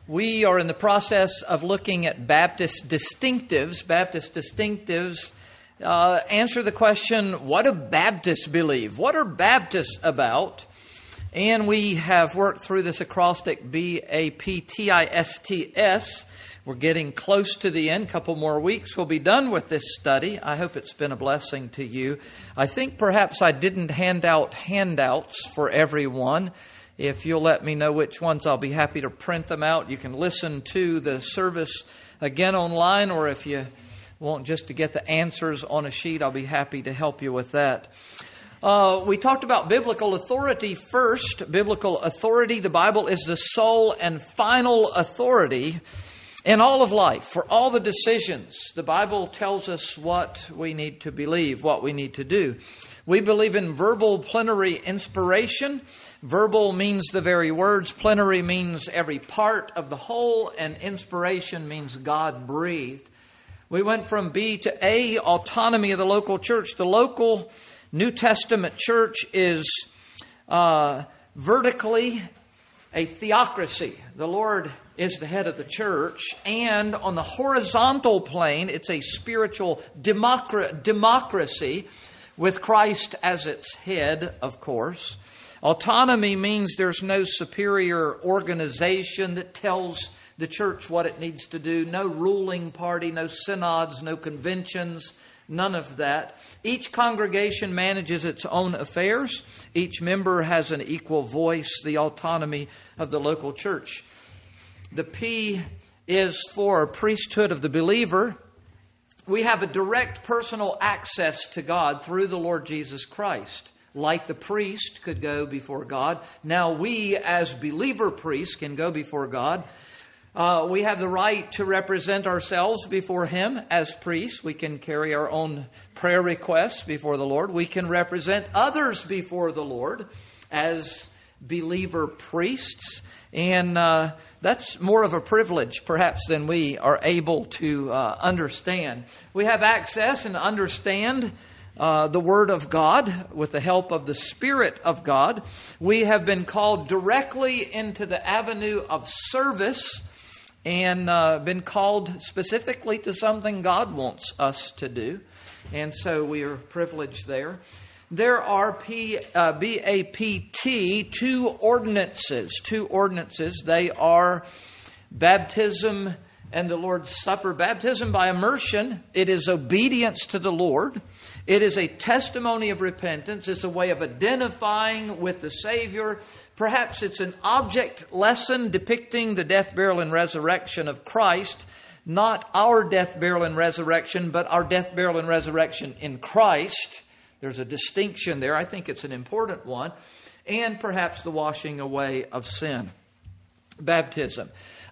We are in the process of looking at Baptist distinctives. Baptist distinctives answer the question, what do Baptists believe? What are Baptists about? And we have worked through this acrostic, B-A-P-T-I-S-T-S. We're getting close to the end. A couple more weeks, we'll be done with this study. I hope it's been a blessing to you. I think perhaps I didn't hand out handouts for everyone. If you'll let me know which ones, I'll be happy to print them out. You can listen to the service again online, or if you want just to get the answers on a sheet, I'll be happy to help you with that. We talked about biblical authority first. Biblical authority, the Bible is the sole and final authority in all of life, for all the decisions. The Bible tells us what we need to believe, what we need to do. We believe in verbal plenary inspiration. Verbal means the very words. Plenary means every part of the whole. And inspiration means God-breathed. We went from B to A, autonomy of the local church. The local New Testament church is vertically a theocracy. The Lord is the head of the church. And on the horizontal plane, it's a spiritual democracy with Christ as its head, of course. Autonomy means there's no superior organization that tells the church what it needs to do. No ruling party, no synods, no conventions, none of that. Each congregation manages its own affairs. Each member has an equal voice, the autonomy of the local church. The P is for priesthood of the believer. We have a direct personal access to God through the Lord Jesus Christ. Like the priest could go before God, now we as believer priests can go before God. We have the right to represent ourselves before Him as priests. We can carry our own prayer requests before the Lord. We can represent others before the Lord as believer priests. And that's more of a privilege, perhaps, than we are able to understand. We have access and understand the Word of God with the help of the Spirit of God. We have been called directly into the avenue of service and been called specifically to something God wants us to do. And so we are privileged there. There are B-A-P-T, two ordinances. They are baptism and the Lord's Supper. Baptism by immersion, it is obedience to the Lord. It is a testimony of repentance. It's a way of identifying with the Savior. Perhaps it's an object lesson depicting the death, burial, and resurrection of Christ. Not our death, burial, and resurrection, but our death, burial, and resurrection in Christ. There's a distinction there. I think it's an important one. And perhaps the washing away of sin. Baptism.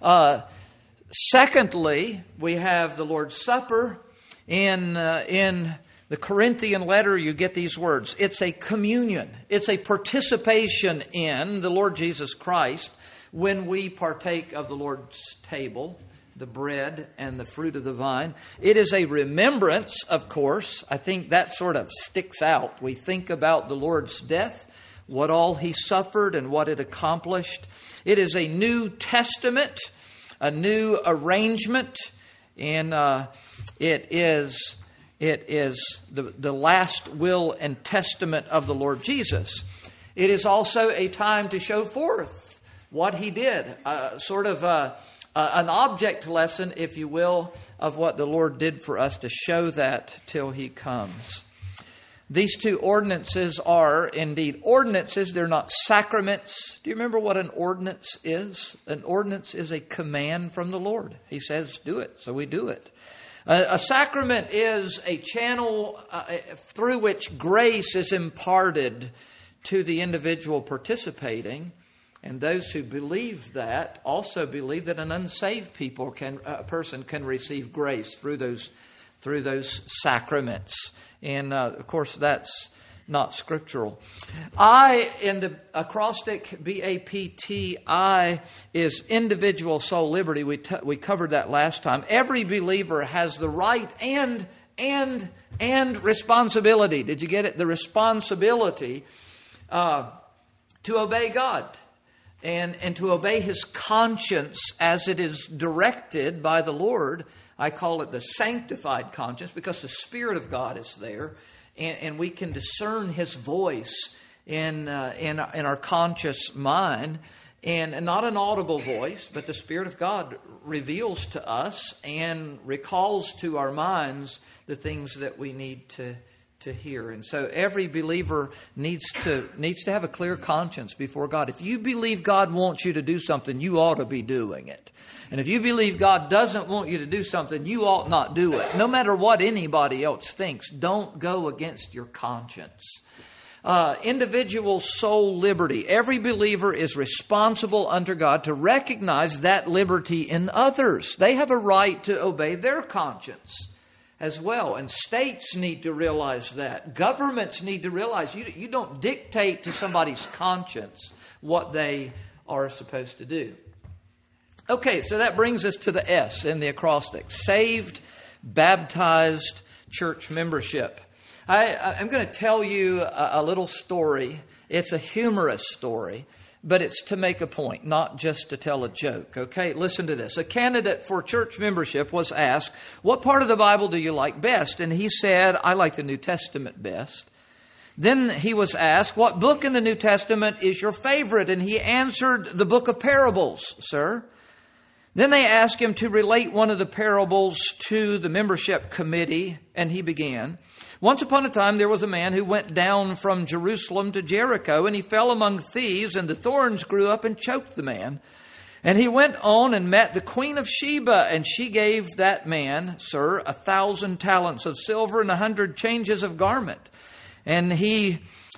Secondly, we have the Lord's Supper. In the Corinthian letter, you get these words. It's a communion. It's a participation in the Lord Jesus Christ when we partake of the Lord's table, the bread and the fruit of the vine. It is a remembrance, of course. I think that sort of sticks out. We think about the Lord's death, what all He suffered and what it accomplished. It is a New Testament, a new arrangement, and it is the last will and testament of the Lord Jesus. It is also a time to show forth what He did, an object lesson, if you will, of what the Lord did for us to show that till He comes. These two ordinances are indeed ordinances. They're not sacraments. Do you remember what an ordinance is? An ordinance is a command from the Lord. He says, do it, so we do it. A sacrament is a channel through which grace is imparted to the individual participating. And those who believe that also believe that an unsaved person can receive grace through those sacraments. And of course, that's not scriptural. I, in the acrostic B-A-P-T-I, is individual soul liberty. We covered that last time. Every believer has the right and responsibility. Did you get it? The responsibility to obey God. and to obey his conscience as it is directed by the Lord. I call it the sanctified conscience because the Spirit of God is there, and we can discern his voice in our conscious mind. And not an audible voice, but the Spirit of God reveals to us and recalls to our minds the things that we need to hear. And so every believer needs to have a clear conscience before God. If you believe God wants you to do something, you ought to be doing it. And if you believe God doesn't want you to do something, you ought not do it. No matter what anybody else thinks, don't go against your conscience. Individual soul liberty. Every believer is responsible under God to recognize that liberty in others. They have a right to obey their conscience as well. And states need to realize that. Governments need to realize you don't dictate to somebody's conscience what they are supposed to do. Okay, so that brings us to the S in the acrostic. Saved, baptized church membership. I'm going to tell you a little story. It's a humorous story, but it's to make a point, not just to tell a joke. Okay, listen to this. A candidate for church membership was asked, "What part of the Bible do you like best?" And he said, "I like the New Testament best." Then he was asked, "What book in the New Testament is your favorite?" And he answered, "The book of parables, sir." Then they asked him to relate one of the parables to the membership committee, and he began. "Once upon a time there was a man who went down from Jerusalem to Jericho, and he fell among thieves, and the thorns grew up and choked the man. And he went on and met the Queen of Sheba, and she gave that man, sir, 1,000 talents of silver and 100 changes of garment. And he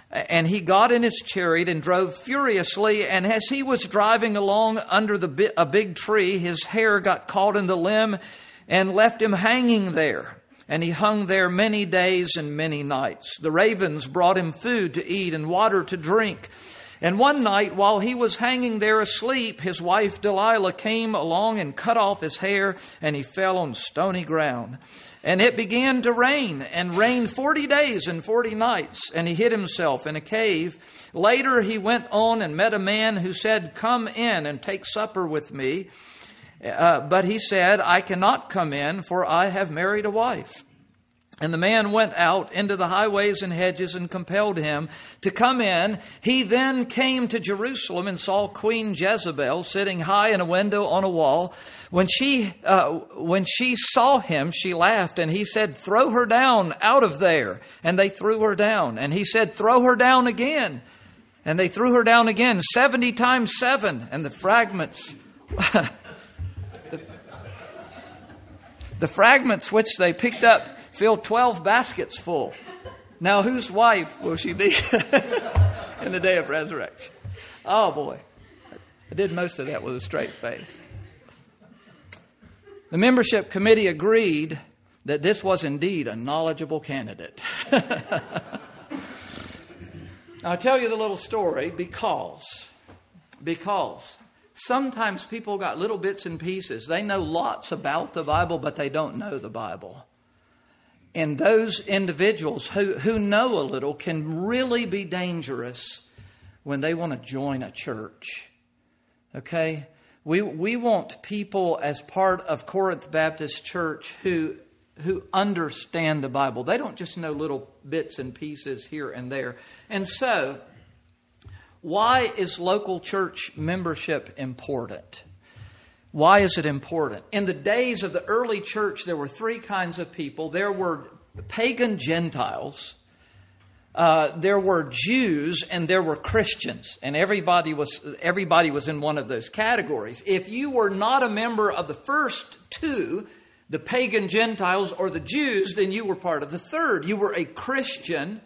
got in his chariot and drove furiously. And as he was driving along under a big tree, his hair got caught in the limb and left him hanging there. And he hung there many days and many nights. The ravens brought him food to eat and water to drink. And one night, while he was hanging there asleep, his wife Delilah came along and cut off his hair, and he fell on stony ground. And it began to rain, and rained 40 days and 40 nights, and he hid himself in a cave. Later he went on and met a man who said, 'Come in and take supper with me.' But he said, 'I cannot come in, for I have married a wife.' And the man went out into the highways and hedges and compelled him to come in. He then came to Jerusalem and saw Queen Jezebel sitting high in a window on a wall. When she saw him, she laughed, and he said, 'Throw her down out of there.' And they threw her down. And he said, 'Throw her down again.' And they threw her down again, 70 times 7. And the fragments... the fragments which they picked up filled 12 baskets full. Now whose wife will she be in the day of resurrection?" Oh boy. I did most of that with a straight face. The membership committee agreed that this was indeed a knowledgeable candidate. I'll tell you the little story because sometimes people got little bits and pieces. They know lots about the Bible, but they don't know the Bible. And those individuals who know a little can really be dangerous when they want to join a church. Okay? We want people as part of Corinth Baptist Church who understand the Bible. They don't just know little bits and pieces here and there. And so, why is local church membership important? Why is it important? In the days of the early church, there were 3 kinds of people. There were pagan Gentiles, there were Jews, and there were Christians. And everybody was in one of those categories. If you were not a member of the first 2, the pagan Gentiles or the Jews, then you were part of the third. You were a Christian.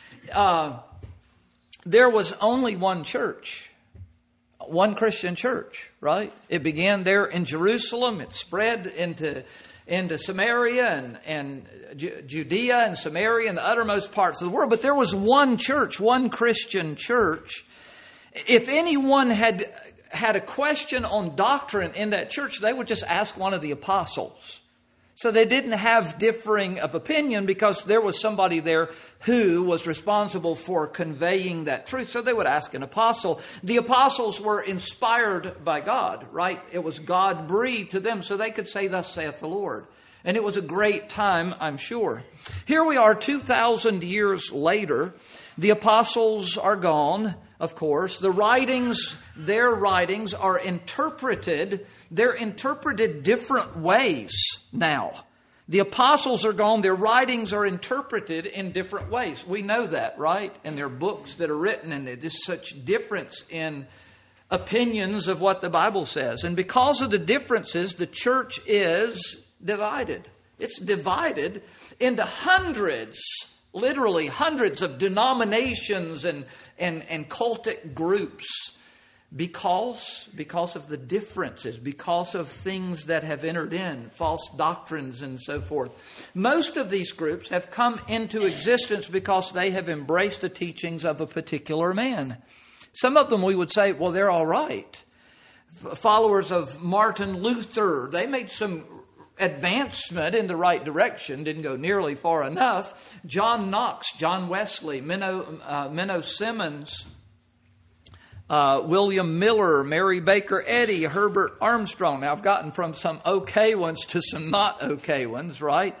There was only one church. One Christian church, right? It began there in Jerusalem. It spread into Samaria and Judea and Samaria and the uttermost parts of the world. But there was one church, one Christian church. If anyone had a question on doctrine in that church, they would just ask one of the apostles. So they didn't have differing of opinion because there was somebody there who was responsible for conveying that truth. So they would ask an apostle. The apostles were inspired by God, right? It was God breathed to them so they could say, "Thus saith the Lord." And it was a great time, I'm sure. Here we are 2,000 years later. The apostles are gone, of course. Their writings are interpreted. They're interpreted different ways now. The apostles are gone. Their writings are interpreted in different ways. We know that, right? And there are books that are written, and it is such difference in opinions of what the Bible says. And because of the differences, the church is divided. It's divided into hundreds, literally hundreds of denominations and cultic groups because of the differences, because of things that have entered in, false doctrines and so forth. Most of these groups have come into existence because they have embraced the teachings of a particular man. Some of them we would say, well, they're all right. Followers of Martin Luther, they made some advancement in the right direction, didn't go nearly far enough. John Knox, John Wesley, Menno Simmons, William Miller, Mary Baker Eddy, Herbert Armstrong. Now I've gotten from some okay ones to some not okay ones, right?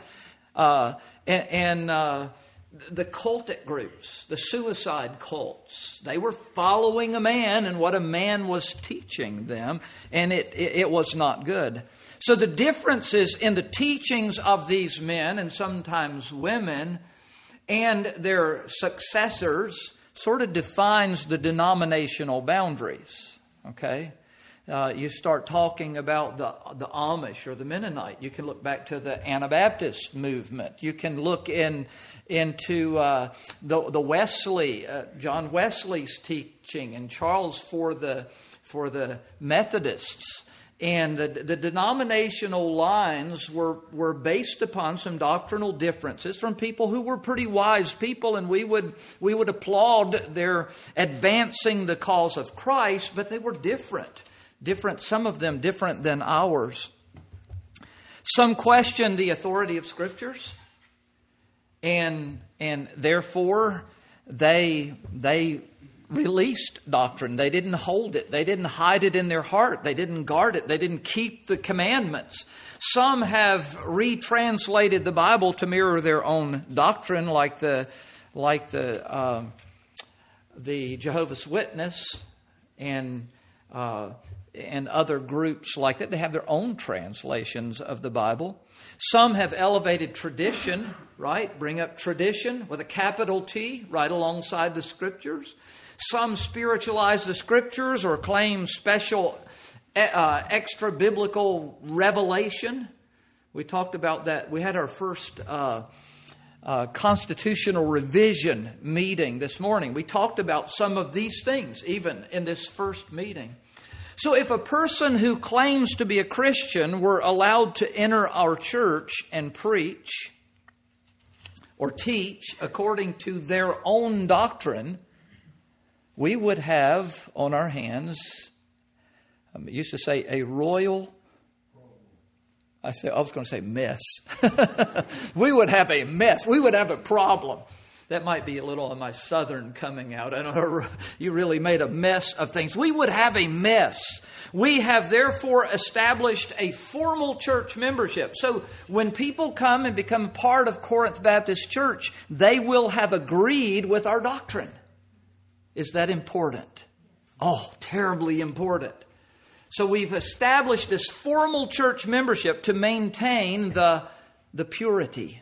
The cultic groups, the suicide cults, they were following a man and what a man was teaching them, and it was not good. So the differences in the teachings of these men and sometimes women and their successors sort of defines the denominational boundaries. Okay? You start talking about the Amish or the Mennonite. You can look back to the Anabaptist movement. You can look into the Wesley, John Wesley's teaching, and Charles for the Methodists. And the denominational lines were based upon some doctrinal differences from people who were pretty wise people, and we would applaud their advancing the cause of Christ, but they were different, some of them different than ours. Some questioned the authority of Scriptures, and therefore they released doctrine. They didn't hold it. They didn't hide it in their heart. They didn't guard it. They didn't keep the commandments. Some have retranslated the Bible to mirror their own doctrine, like the Jehovah's Witness and other groups like that. They have their own translations of the Bible. Some have elevated tradition, right? Bring up tradition with a capital T right alongside the Scriptures. Some spiritualize the Scriptures or claim special extra biblical revelation. We talked about that. We had our first constitutional revision meeting this morning. We talked about some of these things even in this first meeting. So if a person who claims to be a Christian were allowed to enter our church and preach or teach according to their own doctrine, we would have on our hands, I used to say a royal, I was going to say mess. We would have a mess. We would have a problem. That might be a little of my Southern coming out. I don't know. You really made a mess of things. We would have a mess. We have therefore established a formal church membership. So when people come and become part of Corinth Baptist Church, they will have agreed with our doctrine. Is that important? Oh, terribly important. So we've established this formal church membership to maintain the purity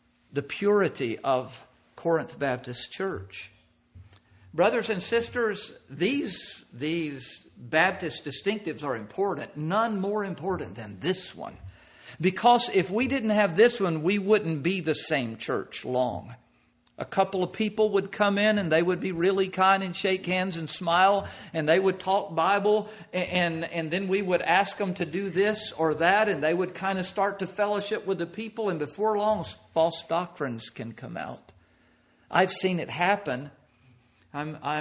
of Corinth Baptist Church. Brothers and sisters, these Baptist distinctives are important, none more important than this one. Because if we didn't have this one, we wouldn't be the same church long. A couple of people would come in and they would be really kind and shake hands and smile, and they would talk Bible, and then we would ask them to do this or that, and they would kind of start to fellowship with the people, and before long false doctrines can come out. I've seen it happen. I'm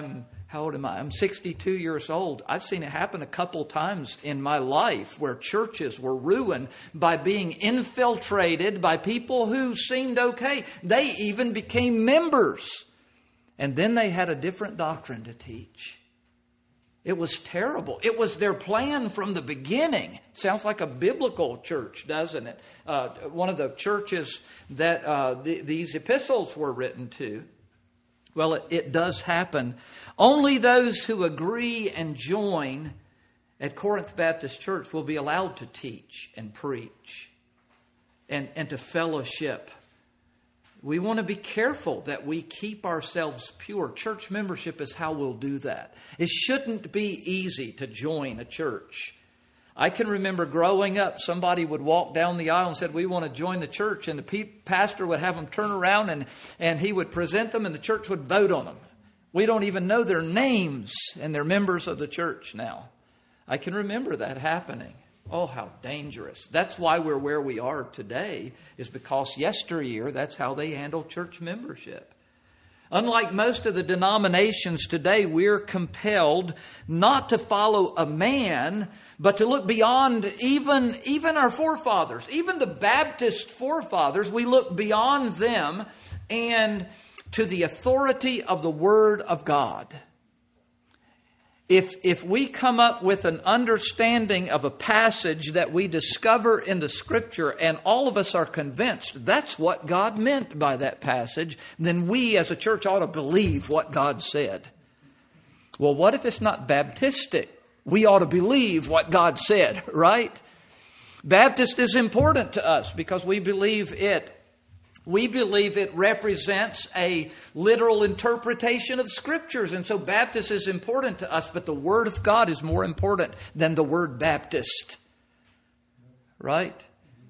how old am I? I'm 62 years old. I've seen it happen a couple times in my life where churches were ruined by being infiltrated by people who seemed okay. They even became members. And then they had a different doctrine to teach. It was terrible. It was their plan from the beginning. Sounds like a biblical church, doesn't it? One of the churches that these epistles were written to. Well, it does happen. Only those who agree and join at Corinth Baptist Church will be allowed to teach and preach and to fellowship. We want to be careful that we keep ourselves pure. Church membership is how we'll do that. It shouldn't be easy to join a church. I can remember growing up, somebody would walk down the aisle and said, we want to join the church. And the pastor would have them turn around and he would present them and the church would vote on them. We don't even know their names and they're members of the church now. I can remember that happening. Oh, how dangerous. That's why we're where we are today, is because yesteryear, that's how they handled church membership. Unlike most of the denominations today, we're compelled not to follow a man, but to look beyond even our forefathers. Even the Baptist forefathers, we look beyond them and to the authority of the Word of God. If we come up with an understanding of a passage that we discover in the Scripture and all of us are convinced that's what God meant by that passage, then we as a church ought to believe what God said. Well, what if it's not Baptistic? We ought to believe what God said, right? Baptist is important to us because we believe it represents a literal interpretation of Scriptures. And so Baptist is important to us, but the Word of God is more important than the word Baptist. Right?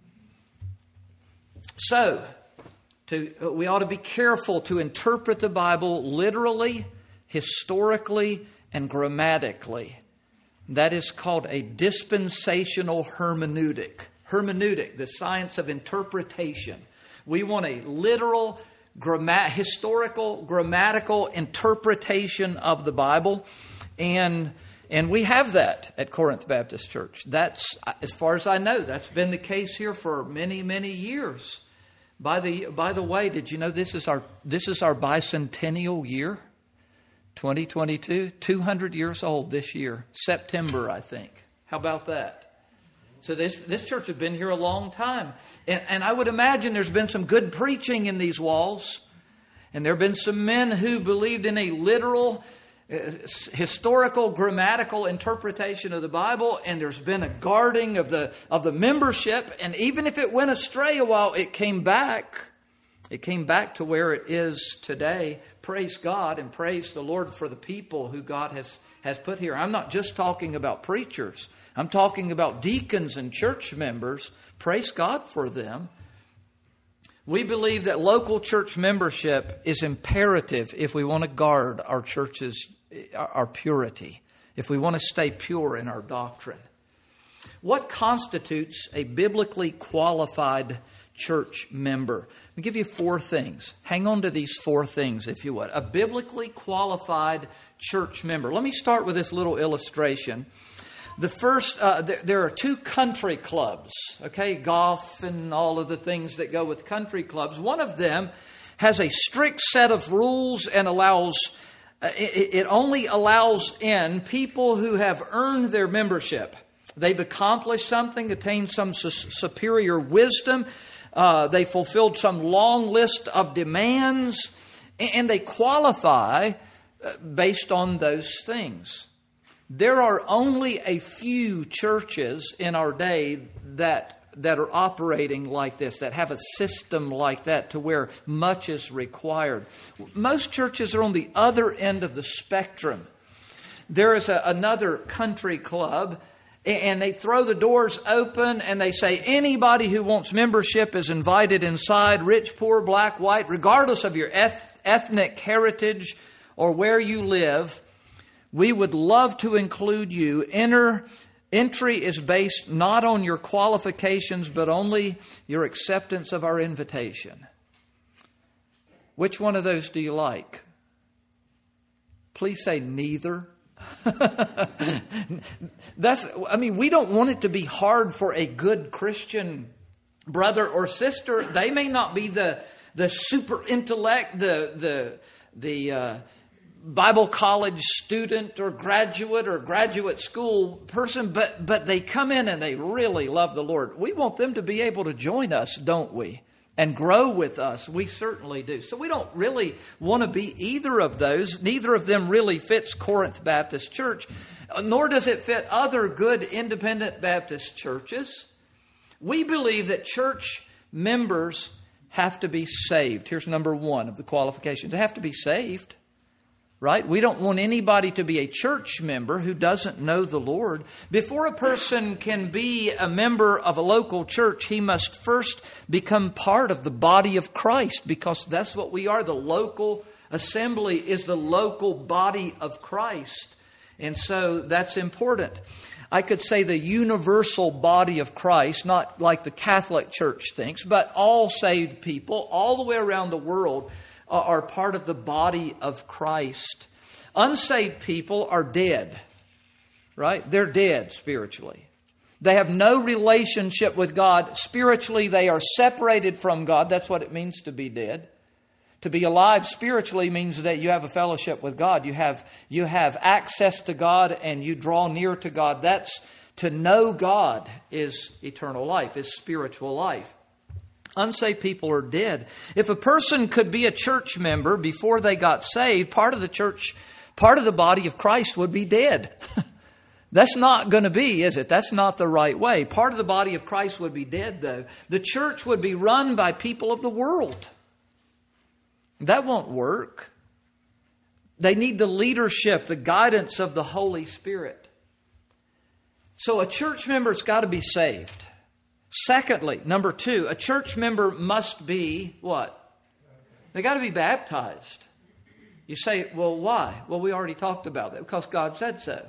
So, we ought to be careful to interpret the Bible literally, historically, and grammatically. That is called a dispensational hermeneutic. Hermeneutic, the science of interpretation. We want a literal, historical, grammatical interpretation of the Bible. And we have that at Corinth Baptist Church. That's, as far as I know, that's been the case here for many, many years. By the way, did you know this is our bicentennial year? 2022, 200 years old this year, September, I think. How about that? So this church has been here a long time. And I would imagine there's been some good preaching in these walls. And there have been some men who believed in a literal, historical, grammatical interpretation of the Bible. And there's been a guarding of the membership. And even if it went astray a while, it came back. It came back to where it is today. Praise God and praise the Lord for the people who God has put here. I'm not just talking about preachers. I'm talking about deacons and church members. Praise God for them. We believe that local church membership is imperative if we want to guard our churches, our purity, if we want to stay pure in our doctrine. What constitutes a biblically qualified church member? Let me give you 4 things. Hang on to these 4 things, if you would. A biblically qualified church member. Let me start with this little illustration. The first, there are 2 country clubs, okay? Golf and all of the things that go with country clubs. One of them has a strict set of rules and it only allows in people who have earned their membership. They've accomplished something, attained some superior wisdom. They fulfilled some long list of demands, and they qualify based on those things. There are only a few churches in our day that are operating like this, that have a system like that to where much is required. Most churches are on the other end of the spectrum. There is another country club, and they throw the doors open and they say anybody who wants membership is invited inside, rich, poor, black, white, regardless of your ethnic heritage or where you live. We would love to include you. Entry is based not on your qualifications, but only your acceptance of our invitation. Which one of those do you like? Please say neither. We don't want it to be hard for a good Christian brother or sister. They may not be the super intellect, the Bible college student or graduate school person, but they come in and they really love the Lord. We want them to be able to join us, don't we? And grow with us. We certainly do. So we don't really want to be either of those. Neither of them really fits Corinth Baptist Church, nor does it fit other good independent Baptist churches. We believe that church members have to be saved. Here's number one of the qualifications. They have to be saved. Right? We don't want anybody to be a church member who doesn't know the Lord. Before a person can be a member of a local church, he must first become part of the body of Christ, because that's what we are. The local assembly is the local body of Christ. And so that's important. I could say the universal body of Christ, not like the Catholic Church thinks, but all saved people all the way around the world are part of the body of Christ. Unsaved people are dead, right? They're dead spiritually. They have no relationship with God. Spiritually, they are separated from God. That's what it means to be dead. To be alive spiritually means that you have a fellowship with God. You have access to God and you draw near to God. That's to know God is eternal life, is spiritual life. Unsaved people are dead. If a person could be a church member before they got saved, part of the body of Christ would be dead. That's not going to be, is it? That's not the right way. Part of the body of Christ would be dead, though. The church would be run by people of the world. That won't work. They need the leadership, the guidance of the Holy Spirit. So a church member's got to be saved. Secondly, number two, a church member must be what? They got to be baptized. You say, well, why? Well, we already talked about that. Because God said so.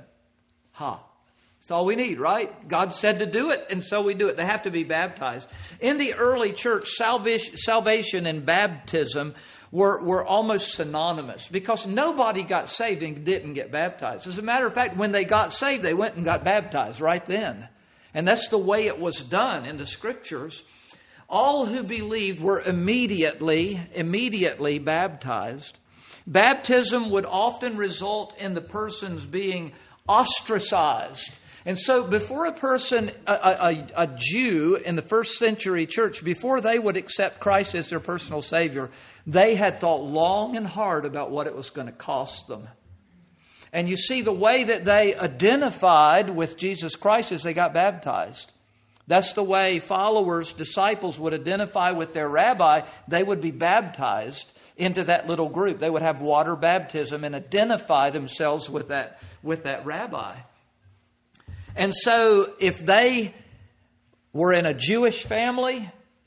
That's all we need, right? God said to do it, and so we do it. They have to be baptized. In the early church, salvation and baptism were almost synonymous, because nobody got saved and didn't get baptized. As a matter of fact, when they got saved, they went and got baptized right then. And that's the way it was done in the Scriptures. All who believed were immediately baptized. Baptism would often result in the person's being ostracized. And so before a person, a Jew in the first century church, before they would accept Christ as their personal Savior, they had thought long and hard about what it was going to cost them. And you see, the way that they identified with Jesus Christ is they got baptized. That's the way followers, disciples would identify with their rabbi. They would be baptized into that little group. They would have water baptism and identify themselves with that rabbi. And so if they were in a Jewish family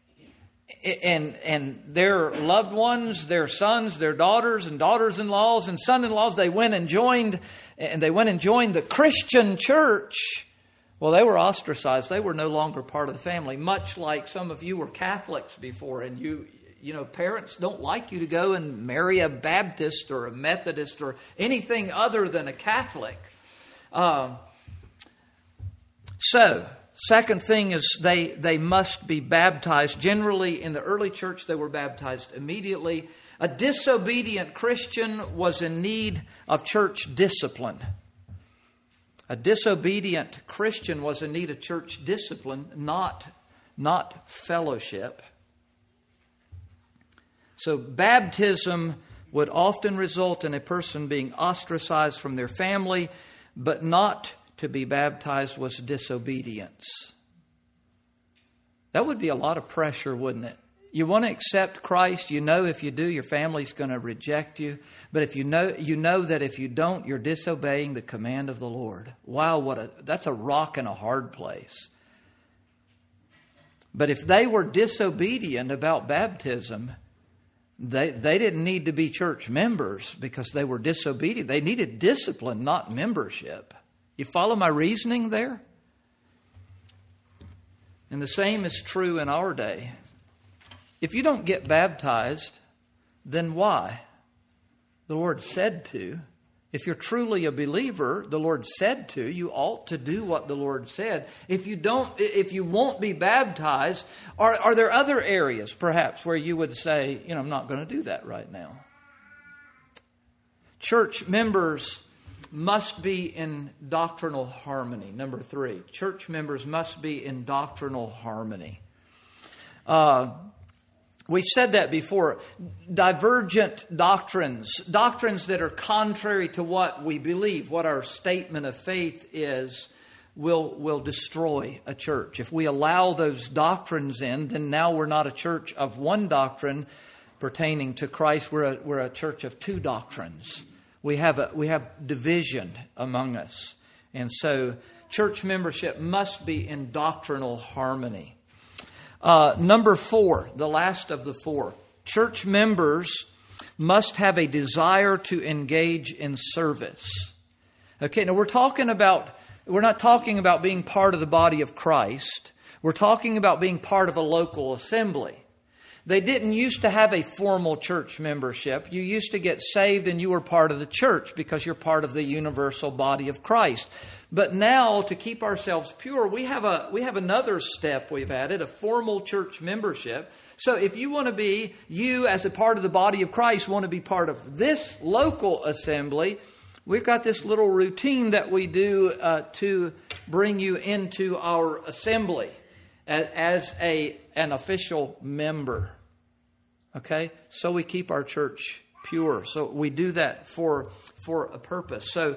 and their loved ones, their sons, their daughters and daughters-in-laws and son-in-laws, they went and joined the Christian church. Well, they were ostracized. They were no longer part of the family, much like some of you were Catholics before, and you know, parents don't like you to go and marry a Baptist or a Methodist or anything other than a Catholic. So, second thing is they must be baptized. Generally, in the early church, they were baptized immediately. A disobedient Christian was in need of church discipline. A disobedient Christian was in need of church discipline, not fellowship. So baptism would often result in a person being ostracized from their family, but not to be baptized was disobedience. That would be a lot of pressure, wouldn't it? You want to accept Christ. You know if you do, your family's going to reject you. But if you know that if you don't, you're disobeying the command of the Lord. Wow, that's a rock and a hard place. But if they were disobedient about baptism, they didn't need to be church members because they were disobedient. They needed discipline, not membership. You follow my reasoning there? And the same is true in our day. If you don't get baptized, then why? The Lord said to. If you're truly a believer, the Lord said to, you ought to do what the Lord said. If you won't be baptized, are there other areas perhaps where you would say, I'm not going to do that right now? Church members must be in doctrinal harmony. Number 3, church members must be in doctrinal harmony. We said that before. Divergent doctrines that are contrary to what we believe, what our statement of faith is, will destroy a church. If we allow those doctrines in, then now we're not a church of one doctrine pertaining to Christ. We're a church of two doctrines. We have division among us. And so church membership must be in doctrinal harmony. Number 4, the last of the 4. Church members must have a desire to engage in service. Okay, now we're not talking about being part of the body of Christ. We're talking about being part of a local assembly. They didn't used to have a formal church membership. You used to get saved and you were part of the church because you're part of the universal body of Christ. But now, to keep ourselves pure, we have another step we've added, a formal church membership. So if you as a part of the body of Christ want to be part of this local assembly, we've got this little routine that we do to bring you into our assembly as an official member. Okay? So we keep our church pure. So we do that for a purpose. So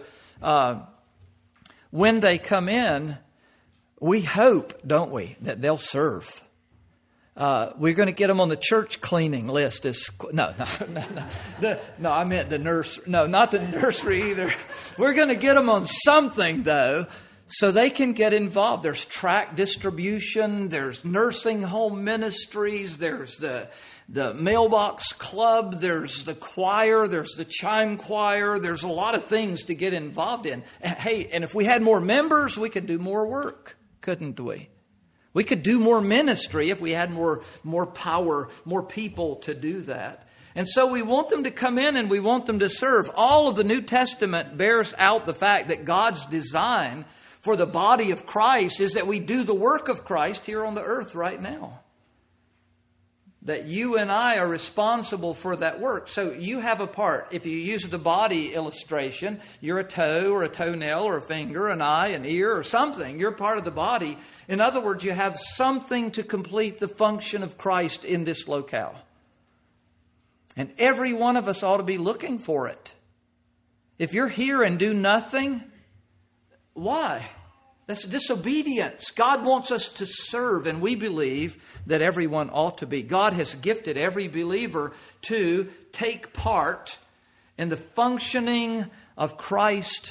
when they come in, we hope, don't we, that they'll serve. We're going to get them on the church cleaning list. No, I meant the nursery. No, not the nursery either. We're going to get them on something, though, so they can get involved. There's tract distribution. There's nursing home ministries. There's the mailbox club. There's the choir. There's the chime choir. There's a lot of things to get involved in. Hey, and if we had more members, we could do more work, couldn't we? We could do more ministry if we had more power, more people to do that. And so we want them to come in and we want them to serve. All of the New Testament bears out the fact that God's design for the body of Christ is that we do the work of Christ here on the earth right now. That you and I are responsible for that work. So you have a part. If you use the body illustration, you're a toe or a toenail or a finger, an eye, an ear or something. You're part of the body. In other words, you have something to complete the function of Christ in this locale. And every one of us ought to be looking for it. If you're here and do nothing, why? That's disobedience. God wants us to serve, and we believe that everyone ought to be. God has gifted every believer to take part in the functioning of Christ's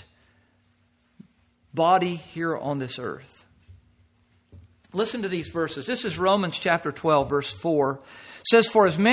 body here on this earth. Listen to these verses. This is Romans chapter 12, verse 4. It says, For as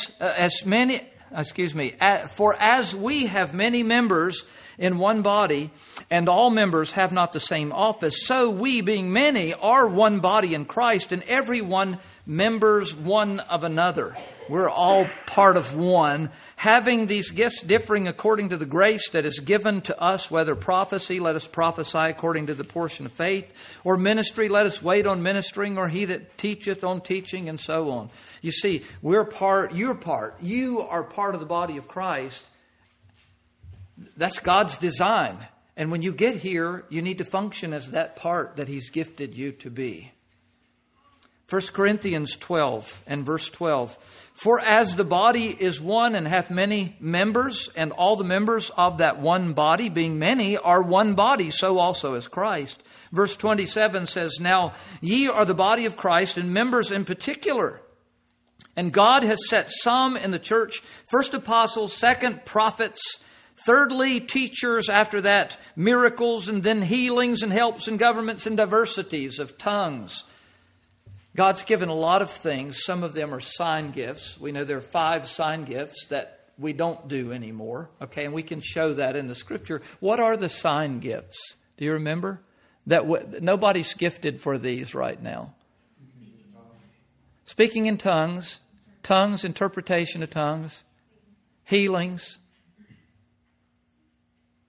we have many members in one body, and all members have not the same office, so we, being many, are one body in Christ, and every one members one of another. We're all part of one, having these gifts differing according to the grace that is given to us, whether prophecy, let us prophesy according to the portion of faith, or ministry, let us wait on ministering, or he that teacheth on teaching, and so on. You see, you are part of the body of Christ. That's God's design. And when you get here, you need to function as that part that He's gifted you to be. 1 Corinthians 12 and verse 12. For as the body is one and hath many members, and all the members of that one body, being many, are one body, so also is Christ. Verse 27 says, Now ye are the body of Christ, and members in particular. And God has set some in the church, first apostles, second prophets, thirdly teachers, after that miracles, and then healings and helps and governments and diversities of tongues. God's given a lot of things. Some of them are sign gifts. We know there are 5 sign gifts that we don't do anymore. Okay, and we can show that in the Scripture. What are the sign gifts? Do you remember? Nobody's gifted for these right now. Speaking in tongues, interpretation of tongues, healings.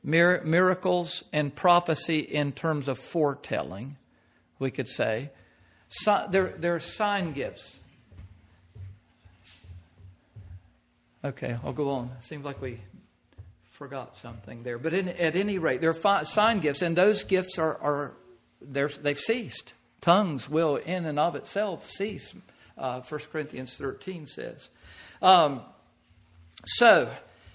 miracles and prophecy in terms of foretelling, we could say. They're sign gifts. Okay, I'll go on. Seems like we forgot something there. But at any rate, they're sign gifts, and those gifts they've ceased. Tongues will in and of itself cease, 1 Corinthians 13 says. So,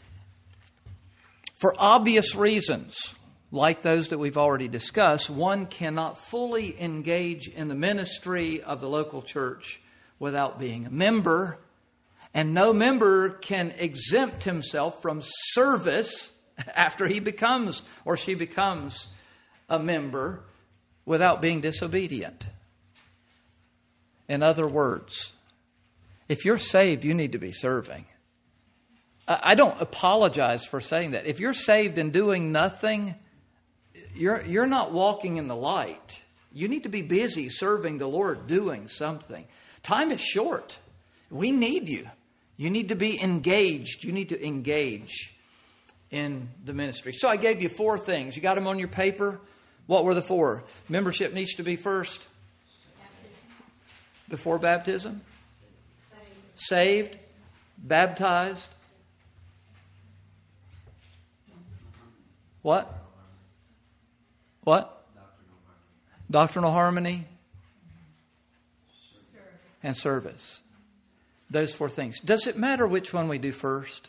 for obvious reasons, like those that we've already discussed, one cannot fully engage in the ministry of the local church without being a member. And no member can exempt himself from service after he becomes or she becomes a member without being disobedient. In other words, if you're saved, you need to be serving. I don't apologize for saying that. If you're saved and doing nothing, you're not walking in the light. You need to be busy serving the Lord, doing something. Time is short. We need you. You need to be engaged. You need to engage in the ministry. So I gave you 4 things. You got them on your paper? What were the 4? Membership needs to be first. Before baptism? Saved. Baptized. What? What? Doctrinal harmony. And service. Those 4 things. Does it matter which one we do first?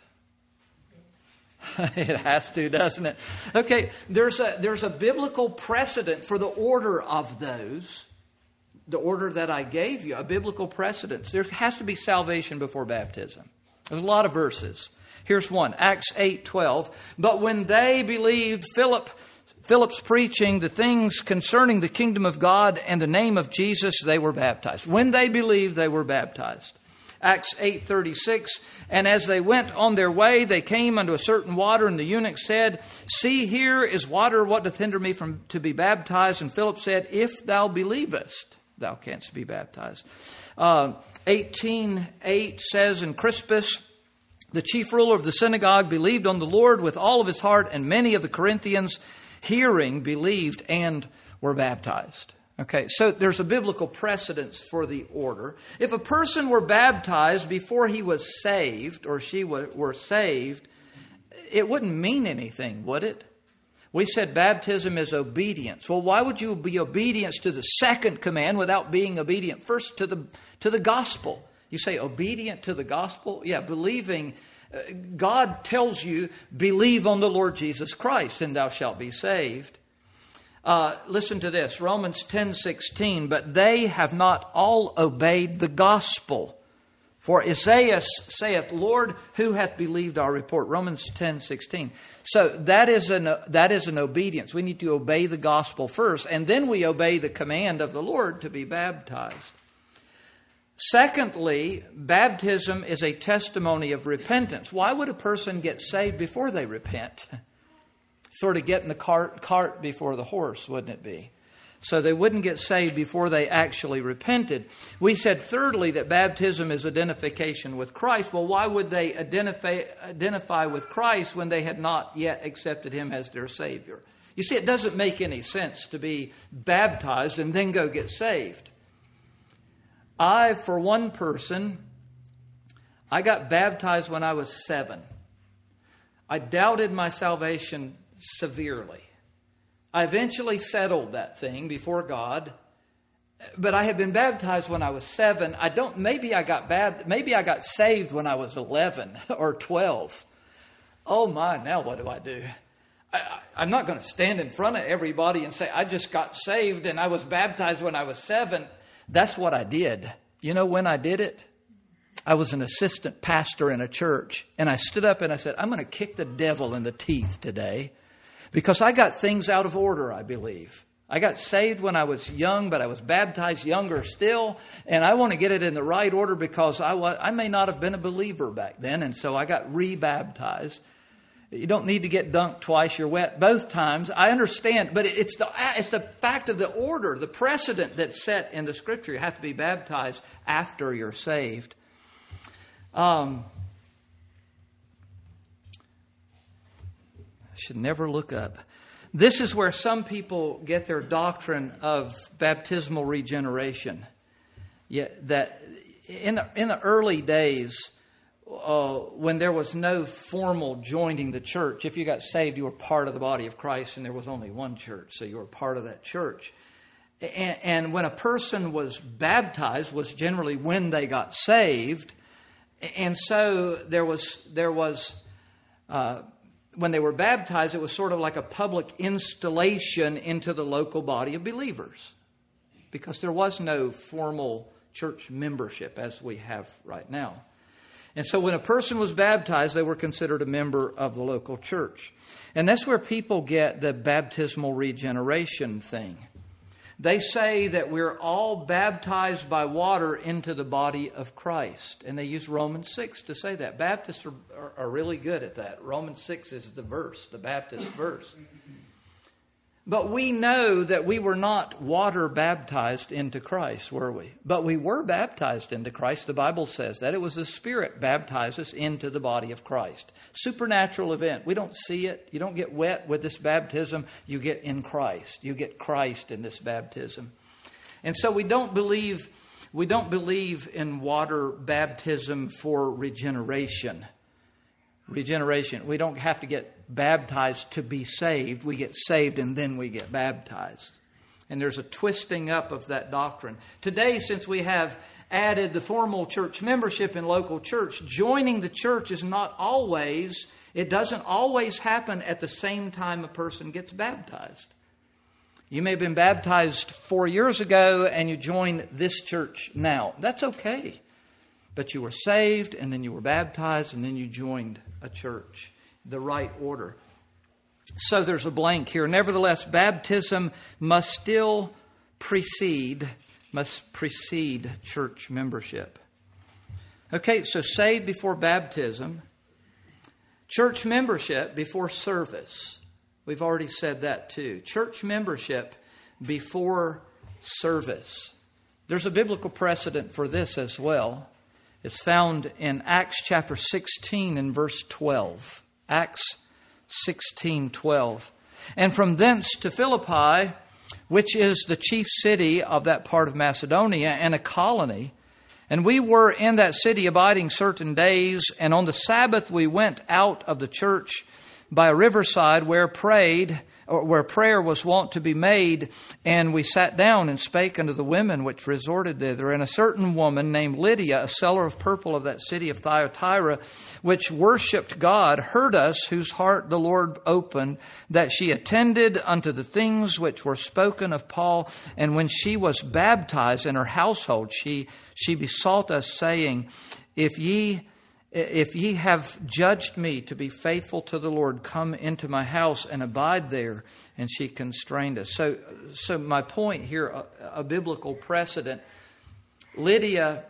It has to, doesn't it? Okay, there's a biblical precedent for the order of those. The order that I gave you, a biblical precedent. There has to be salvation before baptism. There's a lot of verses. Here's one, Acts 8:12. But when they believed Philip's preaching the things concerning the kingdom of God and the name of Jesus, they were baptized. When they believed, they were baptized. Acts 8:36, and as they went on their way, they came unto a certain water, and the eunuch said, See, here is water, what doth hinder me from to be baptized? And Philip said, If thou believest, thou canst be baptized. 18:8 says, And Crispus, the chief ruler of the synagogue, believed on the Lord with all of his heart, and many of the Corinthians, hearing, believed and were baptized. Okay, so there's a biblical precedence for the order. If a person were baptized before he was saved or she were saved, it wouldn't mean anything, would it? We said baptism is obedience. Well, why would you be obedience to the second command without being obedient first to the gospel? You say obedient to the gospel? Yeah, believing. God tells you, believe on the Lord Jesus Christ and thou shalt be saved. Listen to this, Romans 10:16. But they have not all obeyed the gospel. For Isaiah saith, Lord, who hath believed our report? Romans 10:16. So that is an obedience. We need to obey the gospel first, and then we obey the command of the Lord to be baptized. Secondly, baptism is a testimony of repentance. Why would a person get saved before they repent? Sort of getting the cart before the horse, wouldn't it be? So they wouldn't get saved before they actually repented. We said thirdly that baptism is identification with Christ. Well, why would they identify with Christ when they had not yet accepted Him as their Savior? You see, it doesn't make any sense to be baptized and then go get saved. For one person, I got baptized when I was 7. I doubted my salvation severely. I eventually settled that thing before God, but I had been baptized when I was 7. Maybe I got saved when I was 11 or 12. Oh my, now what do? I'm not going to stand in front of everybody and say, I just got saved and I was baptized when I was 7. That's what I did. You know when I did it? I was an assistant pastor in a church, and I stood up and I said, I'm going to kick the devil in the teeth today because I got things out of order, I believe. I got saved when I was young, but I was baptized younger still, and I want to get it in the right order because I may not have been a believer back then, and so I got re-baptized. You don't need to get dunked twice. You're wet both times. I understand, but it's the fact of the order, the precedent that's set in the Scripture. You have to be baptized after you're saved. Should never look up. This is where some people get their doctrine of baptismal regeneration. That in the early days, when there was no formal joining the church, if you got saved, you were part of the body of Christ, and there was only one church, so you were part of that church. And when a person was baptized was generally when they got saved. And so there was when they were baptized, it was sort of like a public installation into the local body of believers, because there was no formal church membership as we have right now. And so when a person was baptized, they were considered a member of the local church. And that's where people get the baptismal regeneration thing. They say that we're all baptized by water into the body of Christ. And they use Romans 6 to say that. Baptists are really good at that. Romans 6 is the verse, the Baptist verse. But we know that we were not water baptized into Christ, were we? But we were baptized into Christ. The Bible says that. It was the Spirit baptized us into the body of Christ. Supernatural event. We don't see it. You don't get wet with this baptism. You get in Christ. You get Christ in this baptism. And so we don't believe in water baptism for regeneration. Regeneration. We don't have to get baptized to be saved. We get saved and then we get baptized. And there's a twisting up of that doctrine. Today, since we have added the formal church membership in local church, joining the church is not always, it doesn't always happen at the same time a person gets baptized. You may have been baptized 4 years ago and you join this church now. That's okay. But you were saved, and then you were baptized, and then you joined a church. The right order. So there's a blank here. Nevertheless, baptism must still precede church membership. Okay, so saved before baptism. Church membership before service. We've already said that too. Church membership before service. There's a biblical precedent for this as well. It's found in Acts chapter 16 and verse 12. Acts 16:12. And from thence to Philippi, which is the chief city of that part of Macedonia and a colony. And we were in that city abiding certain days. And on the Sabbath we went out of the church by a riverside where prayer was wont to be made, and we sat down and spake unto the women which resorted thither. And a certain woman named Lydia, a seller of purple of that city of Thyatira, which worshipped God, heard us, whose heart the Lord opened, that she attended unto the things which were spoken of Paul. And when she was baptized in her household, she besought us, saying, If ye have judged me to be faithful to the Lord, come into my house and abide there. And she constrained us. So my point here, a biblical precedent. Lydia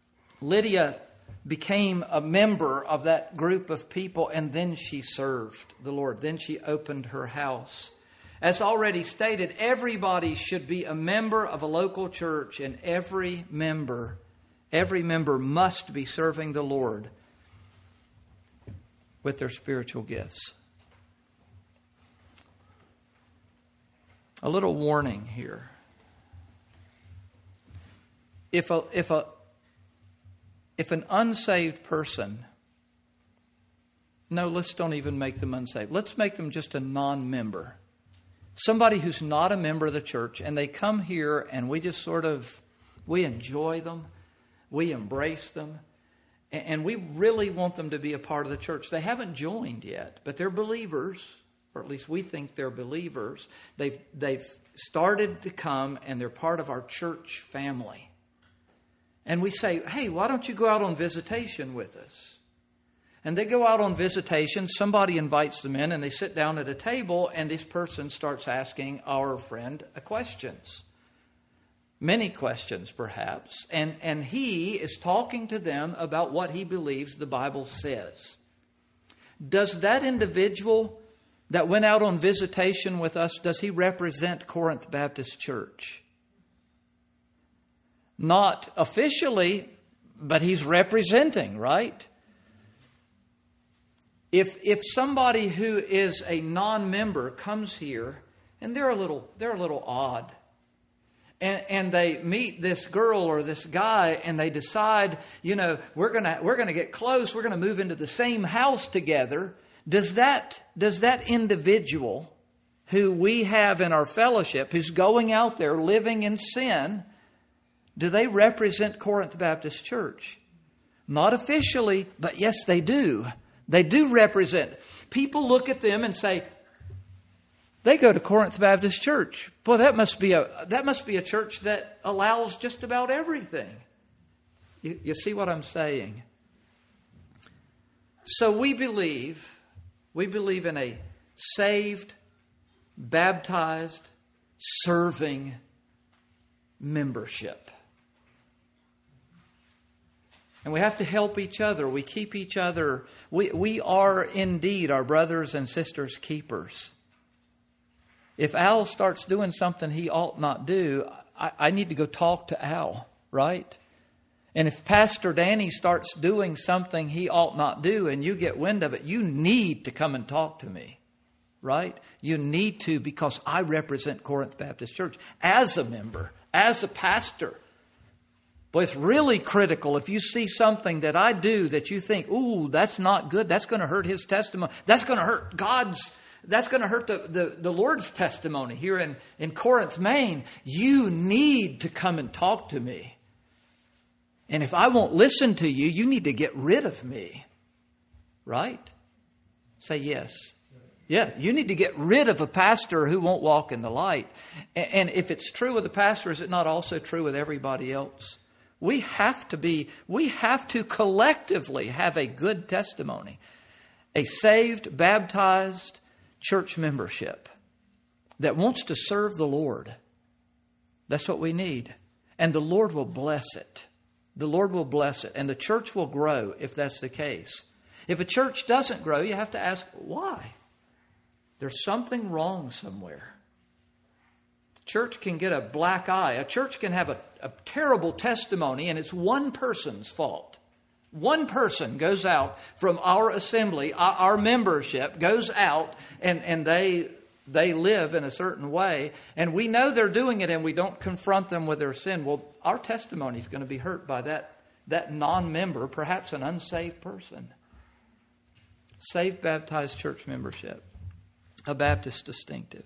became a member of that group of people, and then she served the Lord. Then she opened her house. As already stated, everybody should be a member of a local church, and every member must be serving the Lord with their spiritual gifts. A little warning here. If an unsaved person, let's don't even make them unsaved. Let's make them just a non-member. Somebody who's not a member of the church, and they come here and we just we enjoy them, we embrace them. And we really want them to be a part of the church. They haven't joined yet, but they're believers, or at least we think they're believers. They've started to come, and they're part of our church family. And we say, hey, why don't you go out on visitation with us? And they go out on visitation. Somebody invites them in, and they sit down at a table, and this person starts asking our friend questions. Many questions, perhaps. And he is talking to them about what he believes the Bible says. Does that individual that went out on visitation with us, does he represent Corinth Baptist Church? Not officially, but he's representing, right? If somebody who is a non-member comes here and they're a little odd, and they meet this girl or this guy and they decide, we're gonna get close, we're gonna move into the same house together, does that individual who we have in our fellowship, who's going out there living in sin, do they represent Corinth Baptist Church? Not officially, but yes, they do. They do represent. People look at them and say, they go to Corinth Baptist Church. Boy, that must be a church that allows just about everything. You see what I'm saying? So we believe in a saved, baptized, serving membership. And we have to help each other. We keep each other. We are indeed our brothers and sisters' keepers. If Al starts doing something he ought not do, I need to go talk to Al, right? And if Pastor Danny starts doing something he ought not do and you get wind of it, you need to come and talk to me, right? You need to, because I represent Corinth Baptist Church as a member, as a pastor. Boy, it's really critical if you see something that I do that you think, ooh, that's not good. That's going to hurt his testimony. That's going to hurt that's going to hurt the Lord's testimony here in Corinth, Maine. You need to come and talk to me. And if I won't listen to you, you need to get rid of me. Right? Say yes. Yeah, you need to get rid of a pastor who won't walk in the light. And if it's true with the pastor, is it not also true with everybody else? We have to collectively have a good testimony. A saved, baptized church membership that wants to serve the Lord. That's what we need. And the Lord will bless it. The Lord will bless it. And the church will grow if that's the case. If a church doesn't grow, you have to ask, why? There's something wrong somewhere. Church can get a black eye. A church can have a terrible testimony, and it's one person's fault. One person goes out from our assembly, our membership goes out, and they live in a certain way, and we know they're doing it, and we don't confront them with their sin. Well, our testimony is going to be hurt by that non-member, perhaps an unsaved person. Saved, baptized church membership, a Baptist distinctive.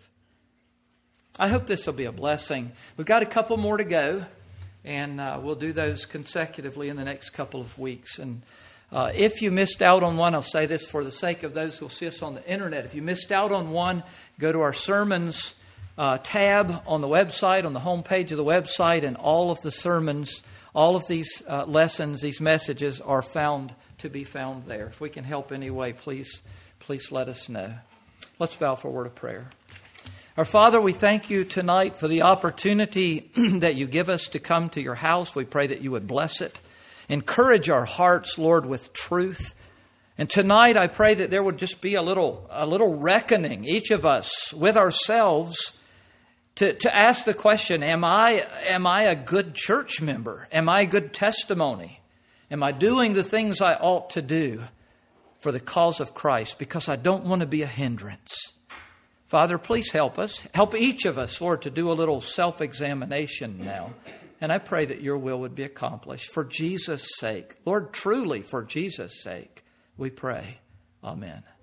I hope this will be a blessing. We've got a couple more to go, and we'll do those consecutively in the next couple of weeks. And if you missed out on one, I'll say this for the sake of those who will see us on the internet. If you missed out on one, go to our sermons tab on the website, on the home page of the website, and all of the sermons, all of these lessons, these messages are to be found there. If we can help any way, please let us know. Let's bow for a word of prayer. Our Father, we thank you tonight for the opportunity that you give us to come to your house. We pray that you would bless it. Encourage our hearts, Lord, with truth. And tonight I pray that there would just be a little reckoning, each of us, with ourselves, to ask the question, am I a good church member? Am I a good testimony? Am I doing the things I ought to do for the cause of Christ? Because I don't want to be a hindrance. Father, please help us. Help each of us, Lord, to do a little self-examination now. And I pray that your will would be accomplished for Jesus' sake. Lord, truly for Jesus' sake, we pray. Amen.